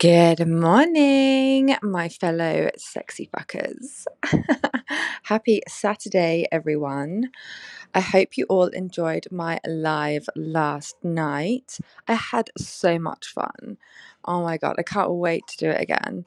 Good morning, my fellow sexy fuckers. Happy Saturday, everyone. I hope you all enjoyed my live last night. I had so much fun. Oh my god, I can't wait to do it again.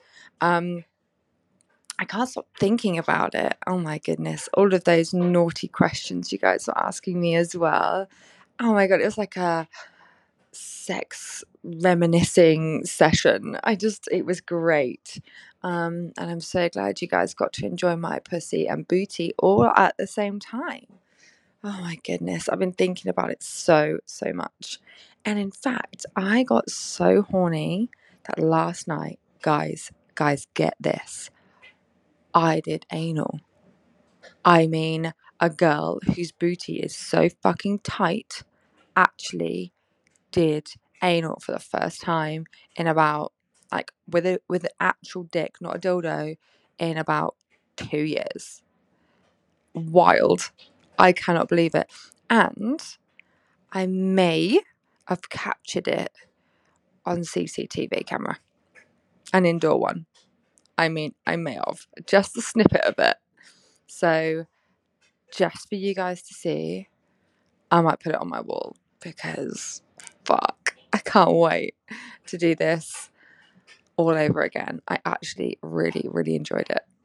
I can't stop thinking about it. Oh my goodness, all of those naughty questions you guys were asking me as well. Oh my god, it was like a sex reminiscing session. It was great. And I'm so glad you guys got to enjoy my pussy and booty all at the same time. Oh my goodness, I've been thinking about it so much. And in fact, I got so horny that last night, guys, get this. I did anal. I mean, a girl whose booty is so fucking tight actually did anal for the first time in about like with an actual dick, not a dildo, in about 2 years. Wild. I cannot believe it. And I may have captured it on CCTV camera. An indoor one. I mean, I may have. Just a snippet of it. So just for you guys to see, I might put it on my wall because fuck. I can't wait to do this all over again. I actually really enjoyed it.